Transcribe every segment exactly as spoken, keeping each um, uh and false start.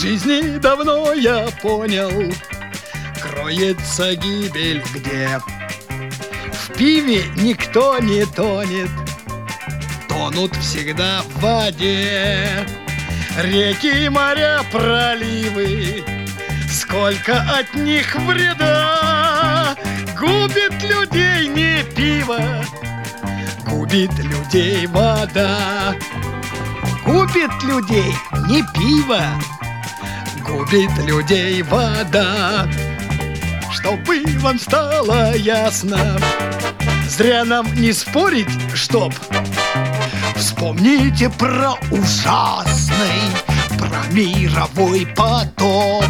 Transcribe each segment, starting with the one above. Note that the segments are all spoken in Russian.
жизни давно я понял, кроется гибель где. В пиве никто не тонет, тонут всегда в воде. Реки, моря, проливы, сколько от них вреда. Губит людей не пиво, губит людей вода. Губит людей не пиво, губит людей вода. Чтобы вам стало ясно, зря нам не спорить, чтоб. Вспомните про ужасный, про мировой потоп.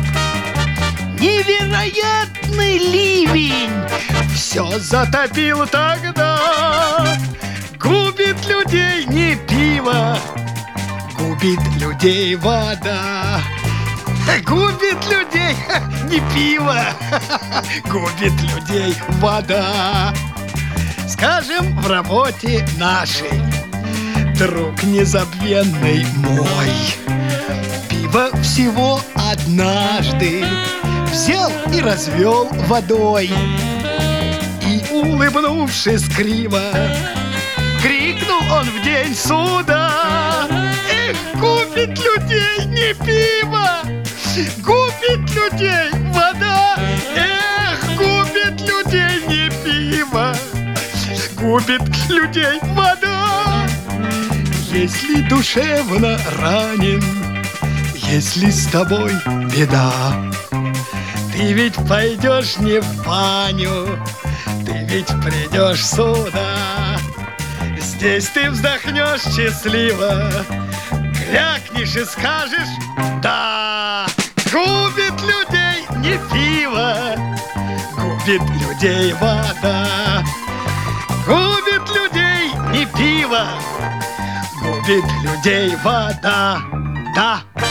Невероятный ливень все затопил тогда. Губит людей не пиво, губит людей вода. Губит людей не пиво, губит людей вода. Скажем, в работе нашей, друг незабвенный мой, пиво всего однажды взял и развел водой. И, улыбнувшись криво, крикнул он в день суда: эх, губит людей не пиво, губит людей вода. Эх, губит людей не пиво, губит людей вода. Если душевно ранен, если с тобой беда, ты ведь пойдешь не в баню, ты ведь придешь сюда. Здесь ты вздохнешь счастливо, крякнешь и скажешь да. Губит людей не пиво, губит людей вода. Губит людей не пиво, губит людей вода. Да.